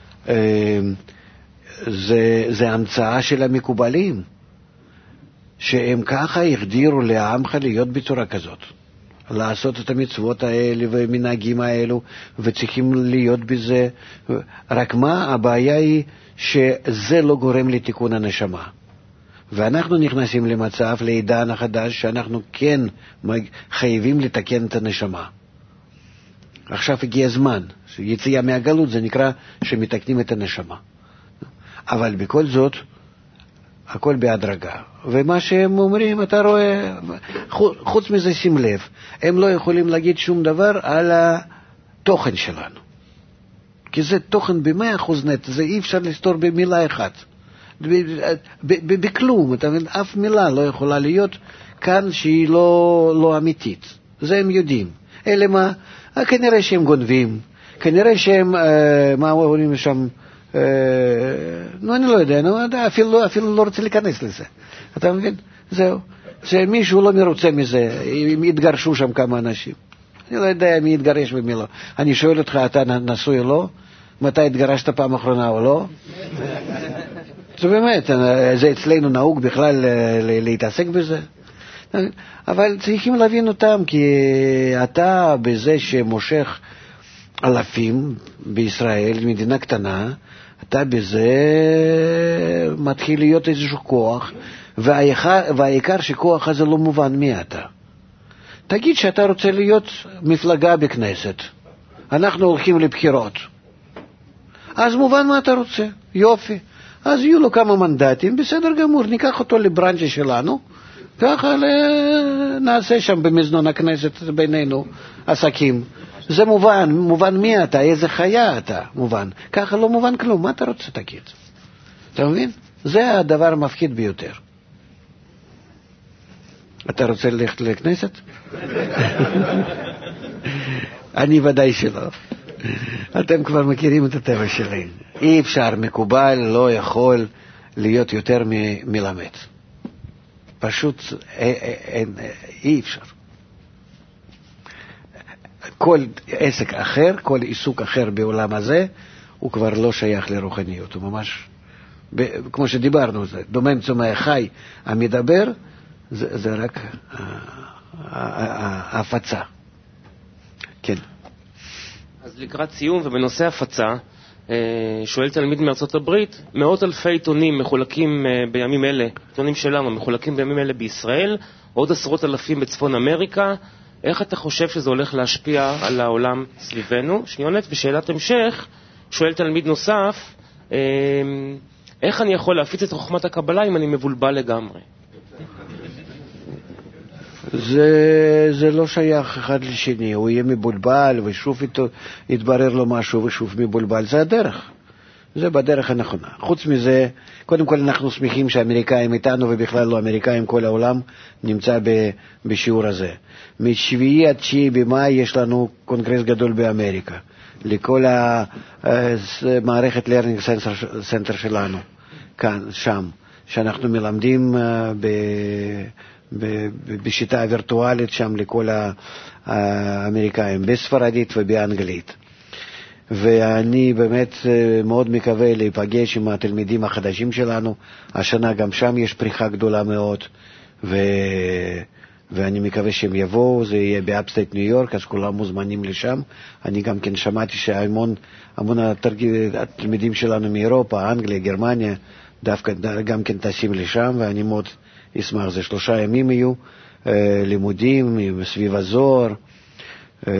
זה, זה המצאה של המקובלים, שהם ככה הגדירו לעמך להיות בצורה כזאת. לעשות את המצוות האלה ומנהגים האלו, וצריכים להיות בזה. רק מה, הבעיה היא שזה לא גורם לתיקון הנשמה. ואנחנו נכנסים למצב, לעידן החדש, שאנחנו כן חייבים לתקן את הנשמה. עכשיו הגיע הזמן, יציאה מהגלות זה נקרא שמתקנים את הנשמה. אבל בכל זאת, הכל בהדרגה. ומה שהם אומרים, אתה רואה, חוץ מזה שים לב, הם לא יכולים להגיד שום דבר על התוכן שלנו. כי זה תוכן במאה אחוז נט, זה אי אפשר לסתור במילה אחת. בכלום, אתה מבין, אף מילה לא יכולה להיות כאן שהיא לא, לא אמיתית. זה הם יודעים. אלה מה, כנראה שהם גונבים, כנראה שהם, מה אומרים שם, נו, אני לא יודע, נו, אפילו, אפילו לא רוצה להיכנס לזה. אתה מבין? זהו. שמישהו לא מרוצה מזה, אם יתגרשו שם כמה אנשים. אני לא יודע מי יתגרש ומי לא. אני שואל אותך, אתה נשוי או לא? מתי התגרשת פעם אחרונה או לא? זה באמת, זה אצלנו נהוג בכלל להתעסק בזה. אבל צריכים להבין אותם, כי אתה בזה שמושך אלפים בישראל, מדינה קטנה, אתה בזה מתחיל להיות איזשהו כוח, והעיקר, והעיקר שכוח הזה לא מובן מי אתה. תגיד שאתה רוצה להיות מפלגה בכנסת, אנחנו הולכים לבחירות, אז מובן מה אתה רוצה, יופי, אז יהיו לו כמה מנדטים, בסדר גמור, ניקח אותו לברנצ'ה שלנו, ככה נעשה שם במזנון הכנסת בינינו עסקים. זה מובן, מובן מי אתה, איזה חיה אתה, מובן. ככה לא מובן כלום, מה אתה רוצה תגיד? אתה מבין? זה הדבר המפחיד ביותר. אתה רוצה ללכת לכנסת? אני ודאי שלא. אתם כבר מכירים את הטבע שלי. אי אפשר, מקובל לא יכול להיות יותר מלמד. פשוט אי אפשר. כל עסק אחר, כל עיסוק אחר בעולם הזה, הוא כבר לא שייך לרוחניות. הוא ממש, ב, כמו שדיברנו, זה דומם צומח חי, המדבר, זה, זה רק ההפצה. כן. אז לקראת סיום, ובנושא הפצה, שואל תלמיד מארצות הברית, מאות אלפי עיתונים מחולקים בימים אלה, עיתונים שלנו מחולקים בימים אלה בישראל, עוד עשרות אלפים בצפון אמריקה, איך אתה חושב שזה הולך להשפיע על העולם סביבנו? שניונת, ושאלת המשך, שואל תלמיד נוסף, איך אני יכול להפיץ את חוכמת הקבלה אם אני מבולבל לגמרי? זה, זה לא שייך אחד לשני, הוא יהיה מבולבל ושוב יתברר לו משהו ושוב מבולבל, זה הדרך, זה בדרך הנכונה. חוץ מזה, קודם כל אנחנו שמחים שהאמריקאים איתנו ובכלל לא אמריקאים, כל העולם נמצא ב, בשיעור הזה. משביעי עד תשיעי במאי יש לנו קונגרס גדול באמריקה, לכל המערכת לרנינג סנטר שלנו, כאן, שם, שאנחנו מלמדים ב... בשיטה הווירטואלית שם לכל האמריקאים, בספרדית ובאנגלית. ואני באמת מאוד מקווה להיפגש עם התלמידים החדשים שלנו. השנה גם שם יש פריחה גדולה מאוד, ו... ואני מקווה שהם יבואו, זה יהיה באפסטייט ניו יורק, אז כולם מוזמנים לשם. אני גם כן שמעתי שהמון המון התלמידים שלנו מאירופה, אנגליה, גרמניה, דווקא גם כן טסים לשם, ואני מאוד אשמח. זה שלושה ימים יהיו אה, לימודים סביב הזוהר, אה,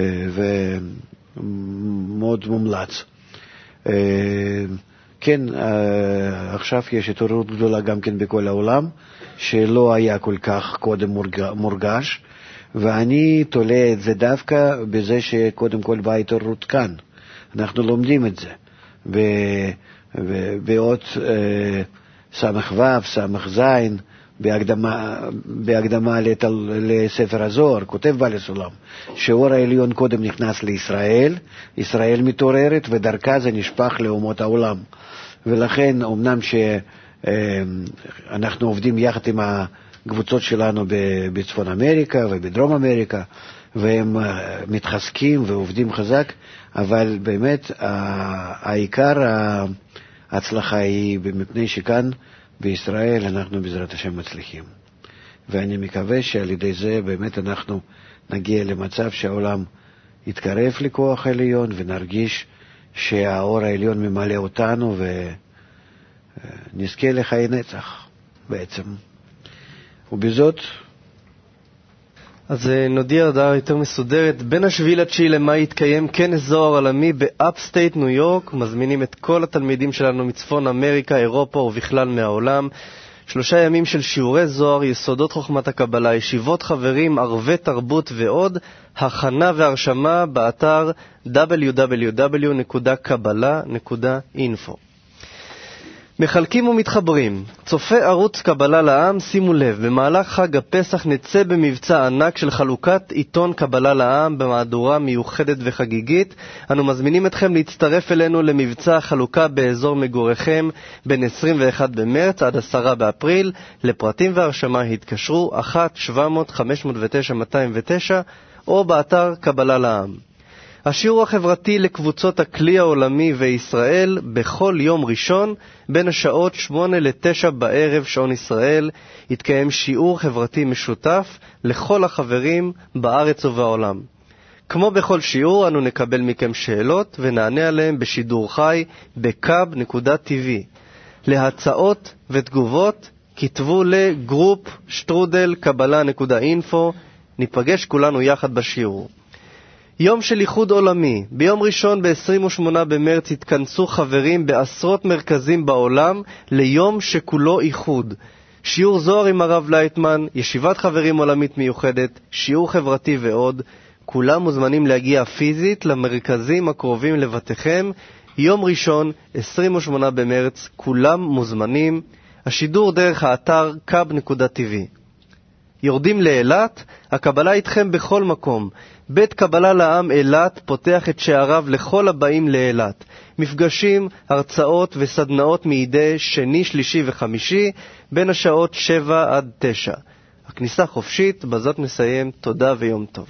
ומאוד מומלץ. אה, כן, אה, עכשיו יש התעוררות גדולה גם כן בכל העולם, שלא היה כל כך קודם מורגש, ואני תולה את זה דווקא בזה שקודם כל באה התעוררות כאן. אנחנו לומדים את זה. ו, ו, בעוד אה, סמך ו', סמך זין, בהקדמה, בהקדמה לספר הזוהר, כותב בעל הסולם, שאור העליון קודם נכנס לישראל, ישראל מתעוררת ודרכה זה נשפך לאומות העולם. ולכן אמנם שאנחנו עובדים יחד עם הקבוצות שלנו בצפון אמריקה ובדרום אמריקה, והם מתחזקים ועובדים חזק, אבל באמת העיקר ההצלחה היא מפני שכאן בישראל אנחנו בעזרת השם מצליחים. ואני מקווה שעל ידי זה באמת אנחנו נגיע למצב שהעולם יתקרב לכוח העליון ונרגיש שהאור העליון ממלא אותנו ונזכה לחיי נצח בעצם. ובזאת אז נודיע הודעה יותר מסודרת. בין השביעי לתשיעי למאי יתקיים כנס זוהר עולמי באפסטייט ניו יורק. מזמינים את כל התלמידים שלנו מצפון אמריקה, אירופה ובכלל מהעולם. שלושה ימים של שיעורי זוהר, יסודות חוכמת הקבלה, ישיבות חברים, ערבי תרבות ועוד. הכנה והרשמה באתר דאבליו דאבליו דאבליו נקודה קבלה נקודה אינפו. מחלקים ומתחברים. צופה ערוץ קבלה לעם, שימו לב, במהלך חג הפסח נצא במבצע ענק של חלוקת עיתון קבלה לעם במהדורה מיוחדת וחגיגית. אנו מזמינים אתכם להצטרף אלינו למבצע החלוקה באזור מגוריכם בין עשרים ואחד במרץ עד עשרה באפריל. לפרטים והרשמה התקשרו אחת שבע מאות חמש מאות ותשע מאתיים ותשע או באתר קבלה לעם. השיעור החברתי לקבוצות הכלי העולמי וישראל בכל יום ראשון בין השעות שמונה לתשע בערב שעון ישראל יתקיים שיעור חברתי משותף לכל החברים בארץ ובעולם. כמו בכל שיעור אנו נקבל מכם שאלות ונענה עליהם בשידור חי בקאב נקודה טי וי. להצעות ותגובות כתבו לגרופ שטרודל קבלה נקודה אינפו. ניפגש כולנו יחד בשיעור. יום של איחוד עולמי. ביום ראשון ב-עשרים ושמונה במרץ התכנסו חברים בעשרות מרכזים בעולם ליום שכולו איחוד. שיעור זוהר עם הרב לייטמן, ישיבת חברים עולמית מיוחדת, שיעור חברתי ועוד. כולם מוזמנים להגיע פיזית למרכזים הקרובים לבתיכם. יום ראשון, עשרים ושמונה במרץ, כולם מוזמנים. השידור דרך האתר קאב נקודה טי וי. יורדים לאילת, הקבלה איתכם בכל מקום. בית קבלה לעם אילת פותח את שעריו לכל הבאים לאילת. מפגשים, הרצאות וסדנאות מידי שני, שלישי וחמישי בין השעות שבע עד תשע. הכניסה חופשית, בזאת נסיים. תודה ויום טוב.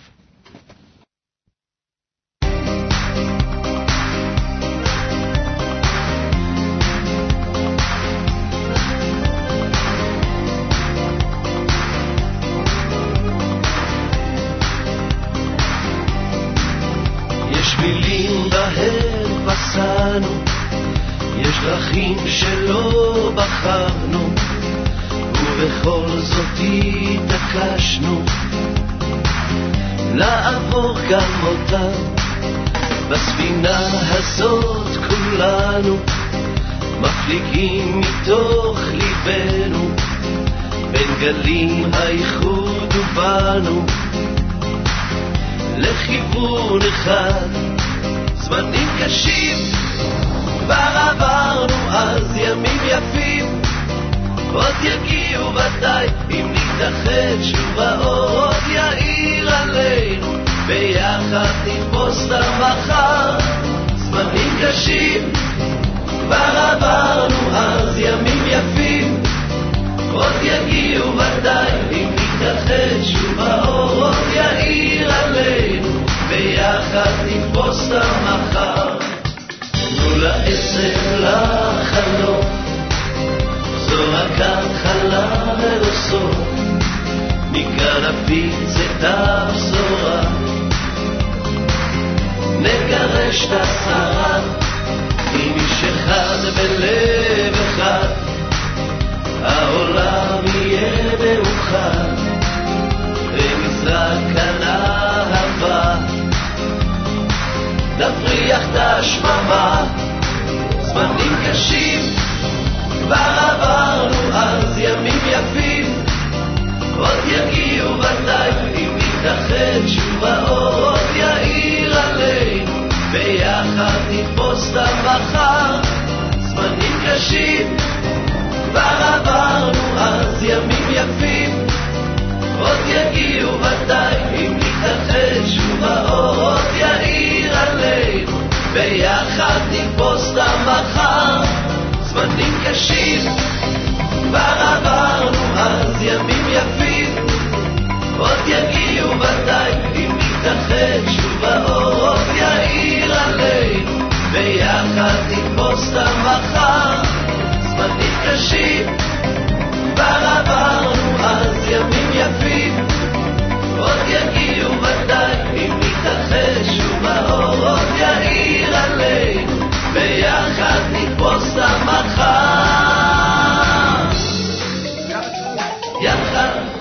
שבילים בהם פסענו, יש דרכים שלא בחרנו, ובכל זאת התעקשנו לעבור גם אותם. בספינה הזאת כולנו מפליגים מתוך ליבנו, בין גלים האיחוד ובנו לכיוון אחד. זמנים קשים כבר עברנו, אז ימים יפים עוד יגיעו ודאי, אם נתאחד שוב האור עוד יאיר עלינו, ביחד נתפוס את המחר. זמנים קשים כבר עברנו, אז ימים יפים עוד יגיעו ודאי, אם נתאחד שוב האור עוד יאיר עלינו, ביחד נתפוס את המחר. תנו לעצם לחלום, זו רק התחלה ולא סוף, מכאן נפיץ את הבשורה, נגרש את הסערה, עם איש אחד בלב אחד, העולם יהיה מאוחד, ונזרק כאן אהבה, נפריח את השממה. זמנים קשים כבר עברנו, אז ימים יפים עוד יגיעו ודאי, אם נתאחד שוב האור עוד יאיר עלינו, ביחד נתפוס את המחר. זמנים קשים כבר עברנו, אז ימים יפים עוד יגיעו ודאי, אם נתאחד שוב האור עוד יאיר עלינו, ביחד נתפוס את המחר. זמנים קשים כבר עברנו, אז ימים יפים עוד יגיעו ודאי, אם נתאחד שוב האור עוד יאיר עלינו, ביחד נתפוס את המחר. זמנים קשים כבר עברנו, אז ימים יפים עוד יגיעו ודאי, אם נתאחד שוב האור עוד יאיר עלינו, ביחד נתפוס את המחר. יחד